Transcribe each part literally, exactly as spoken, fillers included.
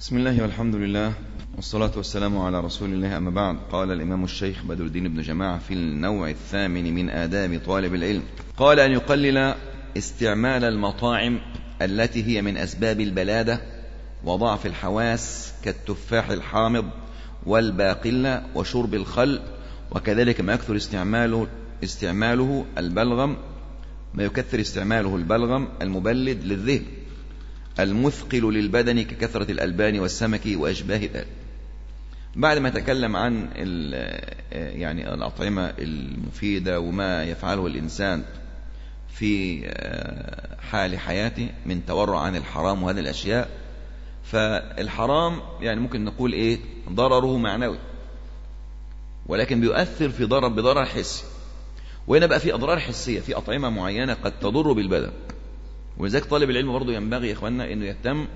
بسم الله والحمد لله والصلاة والسلام على رسول الله، أما بعد. قال الإمام الشيخ بدر الدين بن جماعة في النوع الثامن من آداب طالب العلم، قال أن يقلل استعمال المطاعم التي هي من أسباب البلادة وضعف الحواس كالتفاح الحامض والباقلة وشرب الخل، وكذلك ما يكثر استعماله استعماله البلغم ما يكثر استعماله البلغم المبلد للذهن المثقل للبدن ككثرة الألبان والسمك وأشباه ذلك. بعد ما تكلم عن يعني الأطعمة المفيدة وما يفعله الإنسان في حال حياته من تورع عن الحرام وهذه الأشياء، فالحرام يعني ممكن نقول إيه ضرره معنوي، ولكن بيؤثر في ضرر بضرر حسي. وهنا بقى في أضرار حسية في أطعمة معينة قد تضر بالبدن، ولذلك طالب العلم برضو ينبغي يا إخواننا أنه يهتم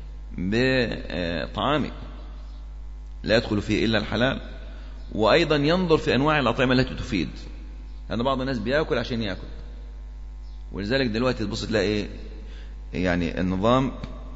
بطعامه لا يدخل فيه إلا الحلال، وأيضا ينظر في أنواع الأطعمة التي تفيد. لأن بعض الناس بيأكل عشان يأكل، ولذلك دلوقتي تبص تلاقي إيه يعني النظام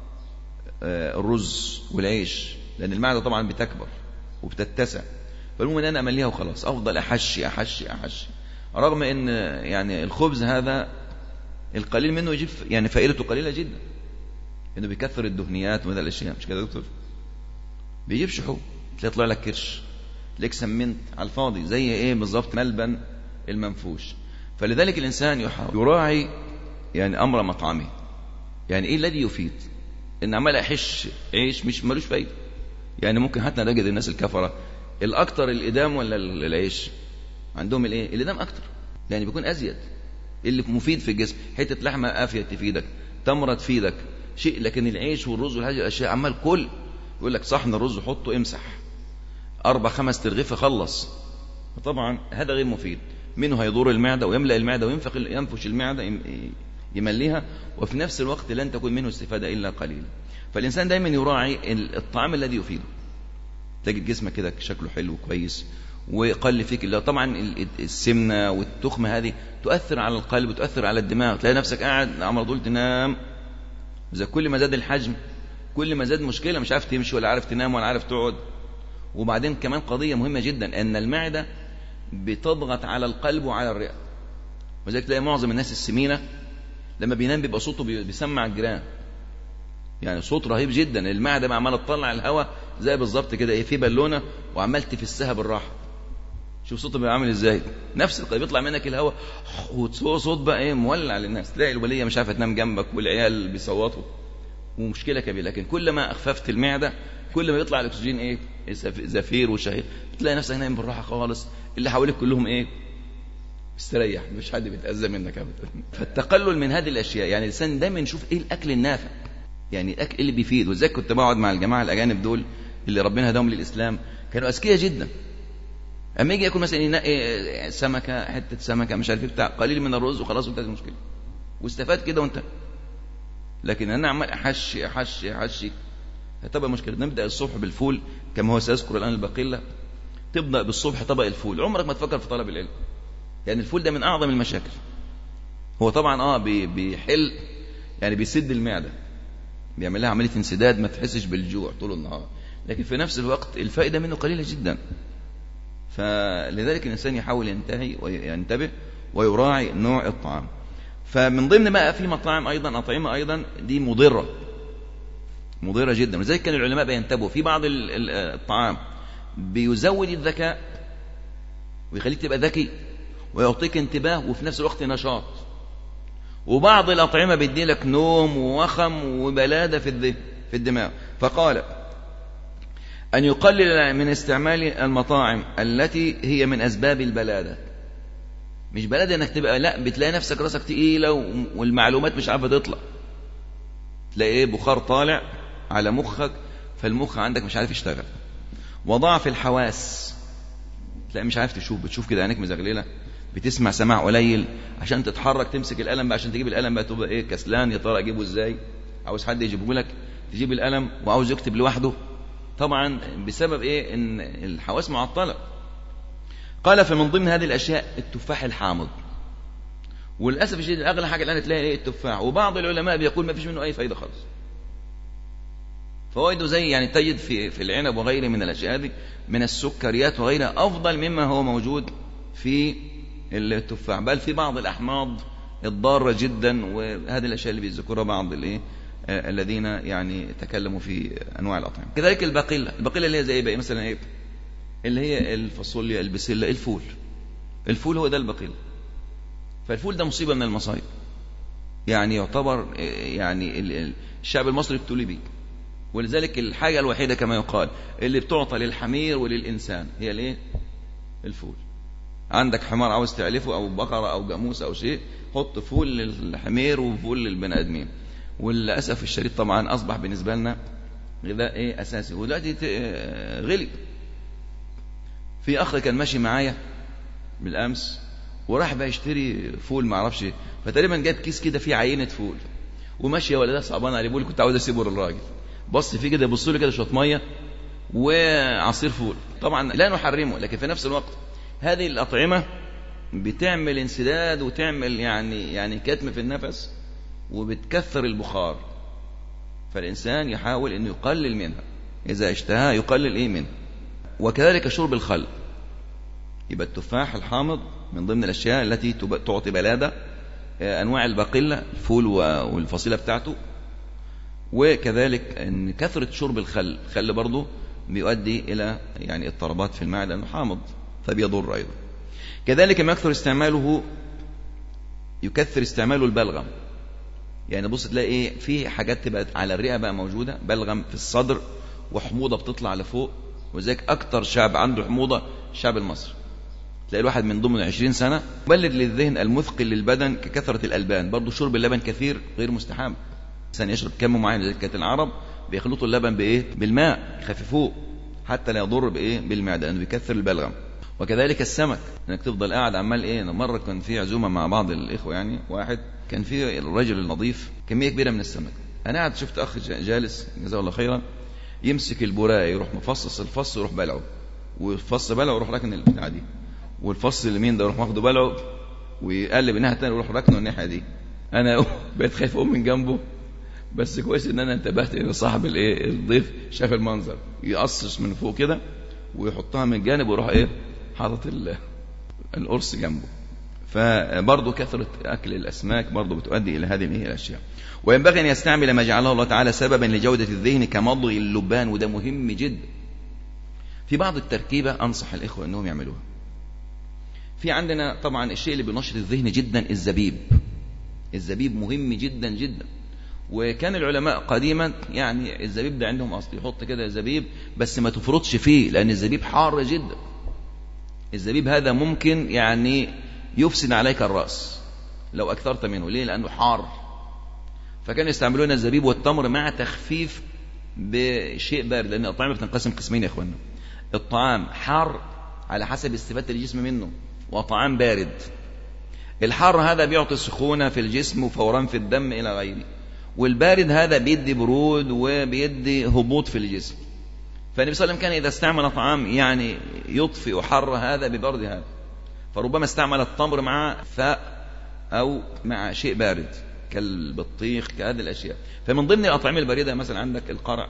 الرز والعيش، لأن المعدة طبعا بتكبر وبتتسع، فالمهم أن أنا أمليها وخلاص، أفضل أحشي أحشي أحشي، رغم أن يعني الخبز هذا القليل منه يجيب يعني فائدته قليلة جدا، انه بيكثر الدهنيات وهذا الاشياء، مش كده يا دكتور؟ بيجيب شحوم، تلاقي يطلع لك كرش، تلاقيك سمنت على الفاضي، زي ايه بالظبط ملبن المنفوش. فلذلك الانسان يحاول يراعي يعني امر مطعمه، يعني ايه الذي يفيد. ان عمال احش عيش مش ملوش فايده، يعني ممكن حتى نجد الناس الكفره الاكثر الادام ولا العيش عندهم الايه الادام اكتر، يعني بيكون ازيد اللي مفيد في الجسم، حته لحمه افيد تفيدك، تمره تفيدك شيء، لكن العيش والرز والحاجه الاشياء عمال كل يقول لك صحن الرز حطه امسح اربع خمس ترغيفه خلص، طبعا هذا غير مفيد، منه هيضر المعده ويملا المعده وينفخ ينفش المعده يمليها، وفي نفس الوقت لن تكون منه استفاده الا قليلا. فالانسان دايما يراعي الطعام الذي يفيده، تجد جسمك كده شكله حلو كويس ويقل فيك اللي طبعا السمنه والتخمه هذه تؤثر على القلب وتؤثر على الدماغ، تلاقي نفسك قاعد عمال طول تنام، اذا كل ما زاد الحجم كل ما زاد مشكله، مش عارف تمشي ولا عارف تنام ولا عارف تقعد. وبعدين كمان قضيه مهمه جدا، ان المعده بتضغط على القلب وعلى الرئه، وذلك تلاقي معظم الناس السمينه لما بينام بيبقى صوته بيسمع الجيران، يعني صوت رهيب جدا، المعده بقى عماله تطلع الهواء زي بالظبط كده ايه في بالونه وعمال تفسها بالراحه، شوف صوته بيبقى عامل ازاي، نفس القضيه بيطلع منك الهواء وصوت بقى ايه مولع للناس، تلاقي الوليه مش عارفه تنام جنبك والعيال بيصوتوا ومشكله كبيره. لكن كل ما اخففت المعده كل ما يطلع الاكسجين ايه زفير وشهيق، تلاقي نفسك نايم بالراحه خالص، اللي حواليك كلهم ايه مستريح، مش حد بيتاذى منك ابدا. فالتقلل من هذه الاشياء، يعني الانسان دايما يشوف ايه الاكل النافع، يعني الاكل اللي بيفيد. وازاي كنت بقعد مع الجماعه الاجانب دول اللي ربنا هداهم للاسلام، كانوا اذكياء جدا، اما يجي ياكل مثلا ينقي سمكه حته سمكه مش عارف بتاع قليل من الرز وخلاص وانتهت المشكله واستفاد كده وانت. لكن انا عمال احشي احشي احشي هتبقى مشكله. نبدا الصبح بالفول كما هو سيذكر الان البقله، تبدا بالصبح طبق الفول، عمرك ما تفكر في طلب العلم، يعني الفول ده من اعظم المشاكل. هو طبعا اه بيحل يعني بيسد المعده، بيعمل لها عمليه انسداد ما تحسش بالجوع طول النهار، لكن في نفس الوقت الفائده منه قليله جدا. فلذلك الإنسان يحاول ينتهي وينتبه ويراعي نوع الطعام. فمن ضمن ما في مطاعم أيضا أطعمة أيضا دي مضرة مضرة جدا، ولذلك كان العلماء بينتبهوا في بعض الطعام بيزود الذكاء ويخليك تبقى ذكي ويعطيك انتباه وفي نفس الوقت نشاط، وبعض الأطعمة بيدي لك نوم ووخم وبلادة في الذهن في الدماغ. فقال أن يقلل من استعمال المطاعم التي هي من أسباب البلادة، مش بلادة أنك تبقى لا بتلاقي نفسك راسك تقيلة والمعلومات مش عارفة تطلع، تلاقي إيه بخار طالع على مخك فالمخ عندك مش عارف يشتغل، وضعف الحواس، تلاقي مش عارف تشوف، بتشوف كده عينيك مزغللة، بتسمع سماع قليل، عشان تتحرك تمسك القلم بقى عشان تجيب القلم بقى تبقى إيه كسلان، يا ترى أجيبه إزاي، عاوز حد يجيبه لك تجيب القلم وعاوز يكتب لوحده، طبعا بسبب ايه ان الحواس معطله. قال فمن ضمن هذه الاشياء التفاح الحامض، وللاسف الشديد اغلى حاجه الان تلاقي ايه التفاح، وبعض العلماء بيقول ما فيش منه اي فائده خالص، فوائده زي يعني تجد في في العنب وغيره من الأشياء هذه من السكريات وغيرها أفضل مما هو موجود في التفاح، بل في بعض الأحماض الضارة جدا، وهذه الأشياء اللي بيذكرها بعض الإيه الذين يعني تكلموا في أنواع الأطعمة. كذلك البقيلة، البقيلة اللي هي زي إيه مثلا إيه، اللي هي الفاصوليا، البسلة، الفول. الفول هو ده البقيلة. فالفول ده مصيبة من المصايب، يعني يعتبر يعني الشعب المصري ابتلي بيه، ولذلك الحاجة الوحيدة كما يقال اللي بتعطى للحمير وللإنسان هي الايه؟ الفول. عندك حمار عاوز تعلفه أو بقرة أو جاموس أو شيء، حط فول للحمير وفول للبني آدمين. وللأسف الشديد طبعا أصبح بالنسبة لنا غذاء ايه أساسي، ودلوقتي غلي. في أخ كان ماشي معايا بالأمس وراح بقى يشتري فول ما اعرفش، فتقريبا جاب كيس كده فيه عينة فول وماشي، يا ولد صعبان عليه، بيقول كنت عاوز اسيبه للراجل، بص فيه كده، يبص له كده شويه ميه وعصير فول. طبعا لا نحرمه، لكن في نفس الوقت هذه الأطعمة بتعمل انسداد وتعمل يعني يعني كتم في النفس وبتكثر البخار، فالإنسان يحاول أن يقلل منها، إذا اشتهى يقلل إيه منها. وكذلك شرب الخل، يبقى التفاح الحامض من ضمن الأشياء التي تعطي بلادة، أنواع البقلة، الفول والفصيلة بتاعته. وكذلك أن كثرة شرب الخل، الخل برضه بيؤدي إلى يعني اضطرابات في المعدة لأنه حامض فبيضر أيضا. كذلك ما يكثر استعماله يكثر استعماله البلغم، يعني بص تلاقي إيه في حاجات تبقى على الرئة بقى موجودة، بلغم في الصدر وحموضة بتطلع لفوق، وذلك أكتر شعب عنده حموضة الشعب المصري. تلاقي الواحد من ضمن عشرين سنة مبلد للذهن المثقل للبدن ككثرة الألبان. برضو شرب اللبن كثير غير مستحب، الإنسان يشرب كم معين، زي كانت العرب بيخلطوا اللبن بإيه؟ بالماء يخففوه حتى لا يضر بإيه؟ بالمعدة، لأنه بيكثر البلغم. وكذلك السمك، انك تفضل قاعد عمال ايه. مرة كان في عزومة مع بعض الإخوة، يعني واحد كان في الرجل النظيف كمية كبيرة من السمك، أنا قاعد شفت أخ جالس جزاه الله خيرا يمسك البراء يروح مفصص الفص يروح بلعه، والفص بلعه يروح راكن البتاع دي، والفص اليمين ده يروح واخده بلعه ويقلب الناحية الثانية يروح راكنه الناحية دي. أنا بقيت خايف أقوم من جنبه، بس كويس إن أنا انتبهت إن صاحب الإيه الضيف شاف المنظر، يقصص من فوق كده ويحطها من الجانب ويروح إيه حاطط القرص جنبه. فبرضه كثرة أكل الأسماك برضه بتؤدي إلى هذه الأشياء. وينبغي أن يستعمل ما جعله الله تعالى سببا لجودة الذهن كمضغ اللبان، وده مهم جدا. في بعض التركيبة أنصح الإخوة أنهم يعملوها. في عندنا طبعا الشيء اللي بينشط الذهن جدا الزبيب، الزبيب مهم جدا جدا. وكان العلماء قديما يعني الزبيب ده عندهم أصل، يحط كده زبيب بس ما تفرطش فيه، لأن الزبيب حار جدا. الزبيب هذا ممكن يعني يفسد عليك الرأس لو أكثرت منه، ليه؟ لأنه حار. فكانوا يستعملون الزبيب والتمر مع تخفيف بشيء بارد، لأن الطعام بتنقسم قسمين يا إخوانا، الطعام حار على حسب استفادة الجسم منه، وطعام بارد. الحار هذا بيعطي سخونة في الجسم وفوران في الدم إلى غيره، والبارد هذا بيدي برود وبيدي هبوط في الجسم. فالنبي صلى الله عليه وسلم كان إذا استعمل طعام يعني يطفئ حر هذا ببرد هذا، فربما استعمل التمر مع فاء أو مع شيء بارد كالبطيخ كهذه الأشياء. فمن ضمن الأطعمة الباردة مثلا عندك القرع،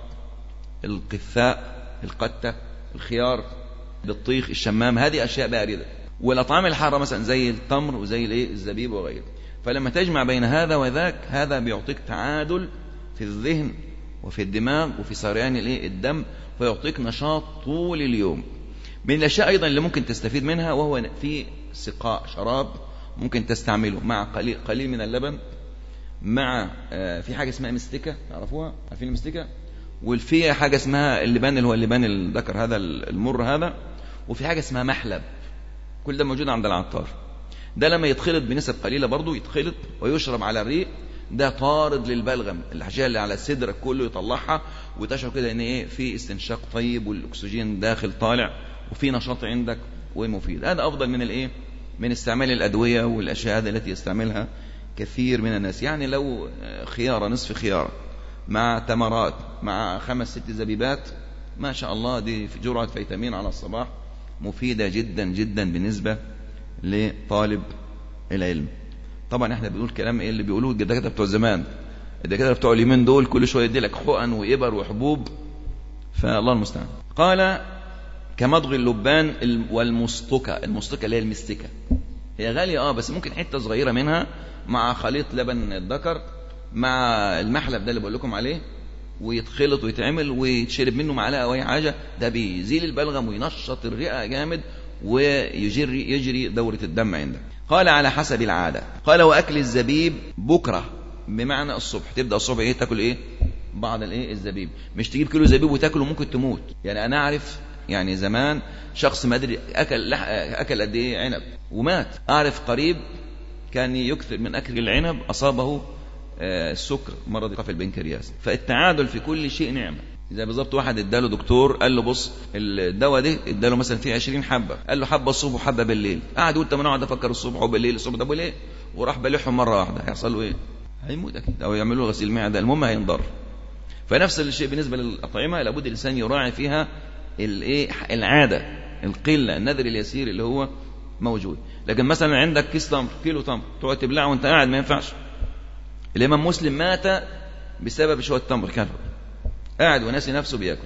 القثاء، القتة، الخيار، البطيخ، الشمام، هذه أشياء باردة. والأطعمة الحارة مثلا زي التمر وزي الزبيب وغيره. فلما تجمع بين هذا وذاك هذا بيعطيك تعادل في الذهن وفي الدماغ وفي سريان الدم، فيعطيك نشاط طول اليوم. من الأشياء أيضا اللي ممكن تستفيد منها وهو في سقاء شراب ممكن تستعمله مع قليل, قليل من اللبن، مع في حاجة اسمها مستكة، تعرفوها؟ عارفين المستكة؟ وفي حاجة اسمها اللبان اللي هو اللبان الذكر هذا المر هذا، وفي حاجة اسمها محلب، كل ده موجود عند العطار. ده لما يتخلط بنسب قليلة برضو يتخلط ويشرب على الريق، ده طارد للبلغم، الحاجة اللي على صدرك كله يطلعها، وتشعر كده ان ايه في استنشاق طيب والاكسجين داخل طالع وفي نشاط عندك ومفيد. هذا افضل من الايه من استعمال الادوية والاشياء هذه التي يستعملها كثير من الناس. يعني لو خيارة، نصف خيارة مع تمرات مع خمس ست زبيبات، ما شاء الله دي في جرعة فيتامين على الصباح مفيدة جدا جدا بالنسبة لطالب العلم. طبعا احنا بنقول كلام ايه اللي بيقولوه الدكاتره بتوع زمان، الدكاتره بتوع اليومين دول كل شويه يدي لك حقن وإبر وحبوب، فالله المستعان. قال كمضغ اللبان والمستكة. المستكة اللي هي المستكة، هي غالية اه بس ممكن حتة صغيرة منها مع خليط لبن الذكر مع المحلب ده اللي بقول لكم عليه، ويتخلط ويتعمل ويتشرب منه معلقة أو أي حاجة، ده بيزيل البلغم وينشط الرئة جامد ويجري يجري دورة الدم عندك. قال على حسب العادة. قال وأكل الزبيب بكرة، بمعنى الصبح، تبدأ الصبح ايه تاكل ايه بعض الايه الزبيب، مش تجيب كيلو زبيب وتاكله ممكن تموت. يعني انا اعرف يعني زمان شخص ما ادري اكل اكل قد ايه عنب ومات. اعرف قريب كان يكثر من اكل العنب اصابه السكر، مرض في البنكرياس. فالتعادل في كل شيء نعمه. زي بالظبط واحد اداله دكتور قال له بص الدواء ده اداله مثلا فيه عشرين حبه، قال له حبه الصبح وحبه بالليل. قعد يقول طب انا اقعد افكر الصبح وبالليل الصبح ده بالليل، وراح بلعهم مره واحده، هيحصل له ايه؟ هيموت اكيد، او يعملوا له غسيل معده، المهم هينضر. فنفس الشيء بالنسبه للاطعمه، لابد الانسان يراعي فيها الايه العاده، القله، النذر اليسير اللي هو موجود. لكن مثلا عندك كيس تمر، كيلو تمر، تقعد تبلعه وانت قاعد، ما ينفعش. الامام مسلم مات بسبب شويه تمر كان قاعد وناسي نفسه بياكل.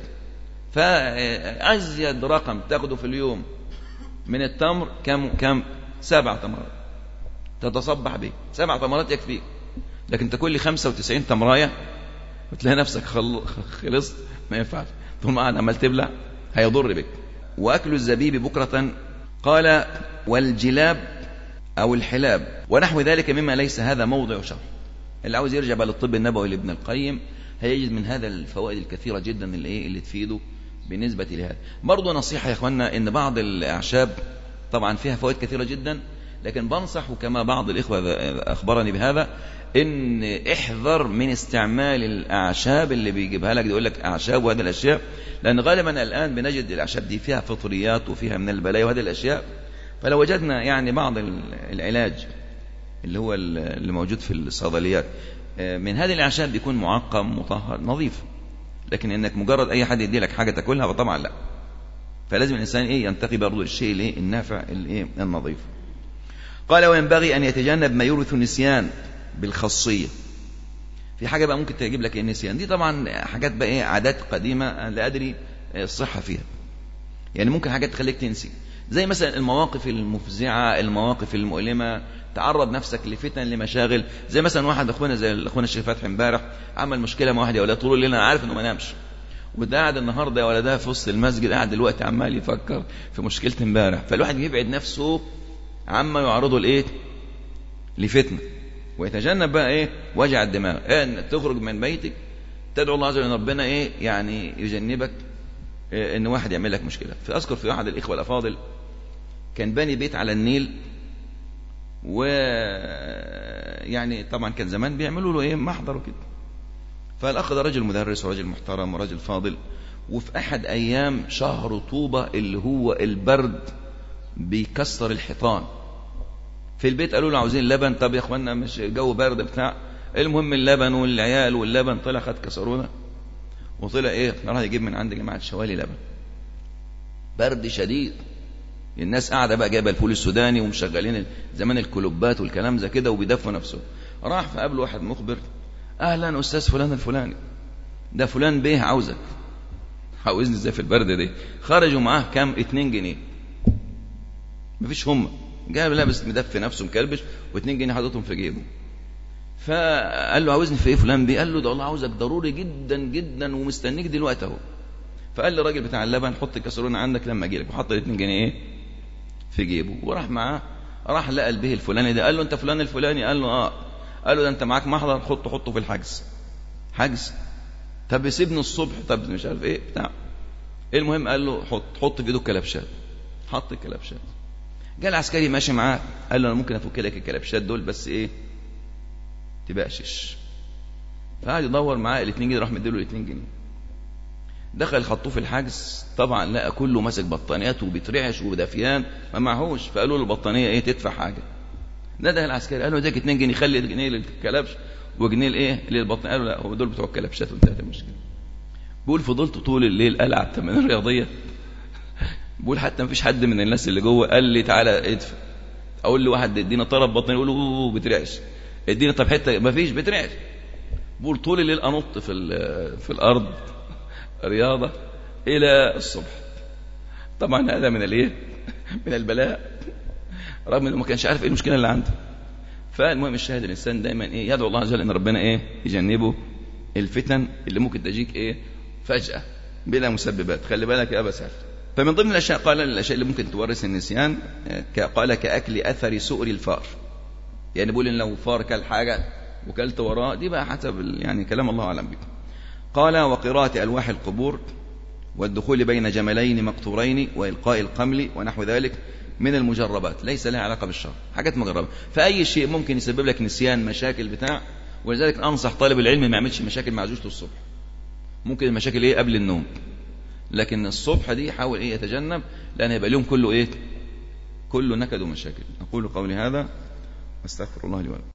فازيد رقم تاخده في اليوم من التمر كم كم سبع تمرات تتصبح به، سبع تمرات يكفيك. لكن تاكل لي خمسة وتسعين تمرايه وتلاقي نفسك خلصت، ما ينفعش. طول ما قاعد عمال تبلع هيضر بك. واكل الزبيب بكره. قال والجلاب او الحلاب ونحو ذلك مما ليس هذا موضع شرح. اللي عاوز يرجع بقى للطب النبوي لابن القيم هيجد من هذا الفوائد الكثيره جدا اللي ايه اللي تفيده بالنسبه لهذا. برضه نصيحه يا اخواننا، ان بعض الاعشاب طبعا فيها فوائد كثيره جدا، لكن بنصح وكما بعض الاخوه اخبرني بهذا ان احذر من استعمال الاعشاب اللي بيجيبها لك يقول لك اعشاب وهذه الاشياء، لان غالبا الان بنجد الاعشاب دي فيها فطريات وفيها من البلايا وهذه الاشياء. فلو وجدنا يعني بعض العلاج اللي هو اللي موجود في الصيدليات من هذه الاعشاب بيكون معقم مطهر نظيف، لكن انك مجرد اي حد يدي لك حاجه تاكلها فطبعا لا. فلازم الانسان ايه ينتقي برضه الشيء الايه النافع الايه النظيف. قال وينبغي ان يتجنب ما يورث النسيان بالخاصيه. في حاجه بقى ممكن تجيب لك النسيان، دي طبعا حاجات بقى ايه عادات قديمه لا ادري الصحه فيها. يعني ممكن حاجات تخليك تنسي، زي مثلا المواقف المفزعه، المواقف المؤلمه، تعرض نفسك لفتن لمشاغل. زي مثلا واحد اخونا زي اخونا الشيخ فتحي امبارح عمل مشكله مع واحد يا ولاد طول الليل، انا عارف انه ما نامش، وده قاعد النهارده يا ولدها في وسط المسجد قاعد دلوقتي عمال يفكر في مشكله امبارح. فالواحد يبعد نفسه عما يعرضه لايه لفتنه، ويتجنب بقى ايه وجع الدماغ. إيه ان تخرج من بيتك تدعو الله عز وجل ان ربنا ايه يعني يجنبك إيه ان واحد يعمل لك مشكله. فاذكر في احد الاخوه الافاضل كان باني بيت على النيل، و يعني طبعا كان زمان بيعملوا له ايه محضر وكده. فالاخ ده راجل مدرس وراجل محترم وراجل فاضل، وفي احد ايام شهر طوبة اللي هو البرد بيكسر الحيطان في البيت، قالوا له عاوزين لبن. طب يا اخوانا مش جو برد بتاع، المهم اللبن والعيال واللبن. طلع خد كسرونا وطلع ايه راح يجيب من عند جماعه شوالي لبن. برد شديد، الناس قاعده بقى جايبه الفول السوداني ومشغلين زمان الكلوبات والكلام زي كده وبيدفوا نفسه. راح فقابله واحد مخبر، اهلا استاذ فلان الفلاني، ده فلان بيه عاوزك. عاوزني ازاي في البرد دي؟ خرجوا معاه كام اتنين جنيه، مفيش هم، جايب لابس مدفي نفسه مكلبش واتنين جنيه حاططهم في جيبه. فقال له عاوزني في ايه فلان بيه؟ قال له ده والله عاوزك ضروري جدا جدا ومستنيك دلوقتي اهو. فقال له الراجل بتاع اللبن حط الكسرونه عندك لما اجي لك، وحط الاتنين جنيه ايه في جيبه وراح معاه. راح لقى البيه الفلاني ده، قال له انت فلان الفلاني؟ قال له اه. قال له ده انت معاك محضر، حطه حطه في الحجز. حجز؟ طب سيبني الصبح، طب مش عارف ايه بتاع. المهم قال له حط حط في ايده الكلبشات. حط الكلبشات. جاء العسكري ماشي معاه، قال له انا ممكن افك لك الكلبشات دول بس ايه تبقشش. فقعد يدور معاه الاتنين جنيه، راح مديله الاتنين جنيه. دخل خطوه في الحجز، طبعا لقى كله ماسك بطانيات وبيترعش ودفيان ما معهوش. فقالوا له البطانيه ايه تدفع حاجه. نده العسكري قال له اديك اتنين جنيه، خلي جنيه للكلبش وجنيه لايه للبطانيه. قال له لا هو دول بتوع الكلبشات وانتهت المشكله. بيقول فضلت طول الليل العب تمارين الرياضيه. بيقول حتى ما فيش حد من الناس اللي جوه قال لي تعالى ادفع. اقول له واحد ادينا طرف بطانيه يقول له بترعش، ادينا طب حته ما فيش بترعش. بقول طول الليل أنط في في الأرض رياضة إلى الصبح. طبعا هذا من الايه من البلاء، رغم انه ما كانش عارف ايه المشكله اللي عنده. فالمهم الشاهد الانسان دايما ايه يدعو الله عز وجل ان ربنا ايه يجنبه الفتن اللي ممكن تجيك ايه فجاه بلا مسببات. خلي بالك يا ابا سعد. فمن ضمن الاشياء قال الاشياء اللي ممكن تورث النسيان قال كاكل اثر سؤر الفار. يعني بيقول ان لو فار كل حاجه وكلت وراه دي بقى حسب يعني كلام الله اعلم به. قال وقراءه الواح القبور والدخول بين جملين مقطورين وإلقاء القمل ونحو ذلك من المجربات، ليس لها علاقة بالشر، حاجات مجربة. فأي شيء ممكن يسبب لك نسيان مشاكل بتاع، ولذلك أنصح طالب العلم ما يعملش مشاكل مع زوجته الصبح. ممكن المشاكل إيه قبل النوم، لكن الصبح دي حاول إيه يتجنب، لأن يبقى اليوم كله إيه كله نكد ومشاكل. أقول قولي هذا واستغفر الله لي ولكم.